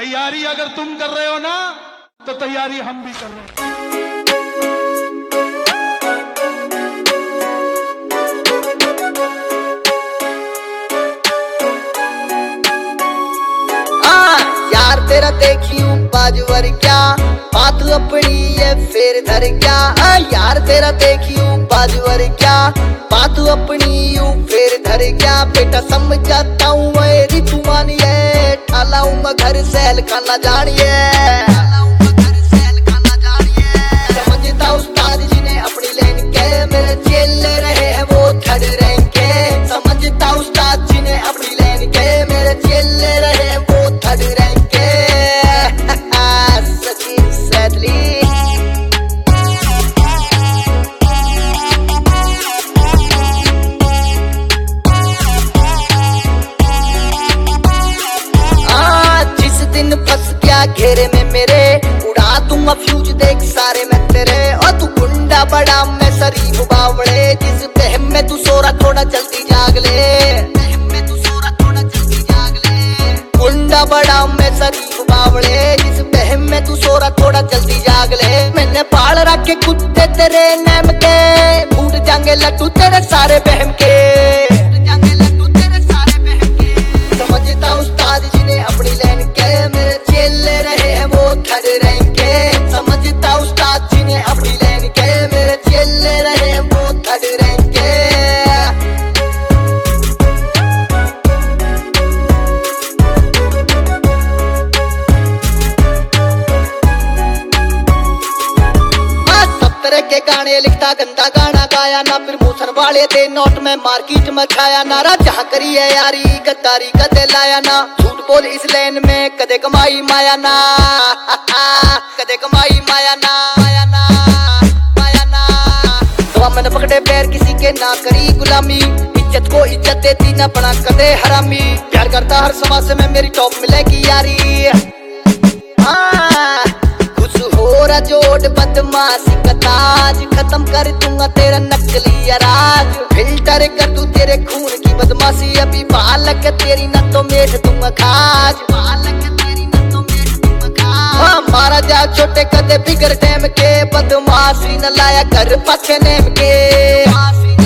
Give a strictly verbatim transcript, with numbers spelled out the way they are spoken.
तैयारी अगर तुम कर रहे हो ना तो तैयारी हम भी कर रहे हैं। यार तेरा देखी हूँ बाजवर क्या बात अपनी ये फिर धर क्या। आ, यार तेरा देखी हूँ बाजवर क्या बात अपनी यू फिर धर क्या। बेटा समझाता हूँ मेरी तू मानिए ठाला हूँ मैं घर सहल खाना जानिए। समझता उस्ताद जी ने अपनी लेन के मेरे चेले रहे हैं वो थड़ रैंक के। समझता उस्ताद जी ने अपनी लेन के मेरे चेले रहे हैं वो थड़ रैंक के। सचिन सैदली जिस दिन फंस गया घेरे में मेरे उड़ा दूंगा फ्यूज देख सारे मैं तेरे। और तू गुंडा बड़ा मैं शरीफ बावड़े जिस बहम में तू सोरा थोड़ा जल्दी जाग ले। बहम में तू सोरा थोड़ा जल्दी जाग ले। गुंडा बड़ा मैं शरीफ बावड़े जिस बहम में तू सोरा थोड़ा जल्दी जाग ले। मैंने पाल रखे कुत्ते तेरे नाम के फूट जाएंगे लड्डू तेरे सारे बहम के। समझता उस्ताद जी ने अपनी लाइन के मेरे चेले रहे हैं वो थड़ रैंक के। समझता उस्ताद जी ने अपनी लाइन के मेरे चेले रहे हैं वो थड़ रैंक के। के गाने लिखता गंदा गाना गाया ना फिर मूसन वाले थे नोट में मार्केट में खाया नारा जहाँ करी है यारी गद्दारी कदे लाया ना। झूठ बोल इस लेन में कदे कमाई माया ना कदे कमाई माया ना माया ना माया ना। तो मैंने पकड़े पैर किसी के ना करी गुलामी इज्जत को इज्जत देती ना बना कदे हरामी। प्यार करता हर समाज से मैं मेरी टॉप मिलेगी यारी। हाँ हो रहा जोड़ बदमाशी का ताज खत्म कर दूंगा तेरा नकली राज। फिल्टर कर दूं तेरे खून की बदमाशी अभी बालक तेरी न तो मेट दूंगा खाज। बालक तेरी न तो मेट दूंगा खाज। मारा जा छोटे कदे बिगड़ टाइम के बदमाशी न लाया कर पाछे नेम के।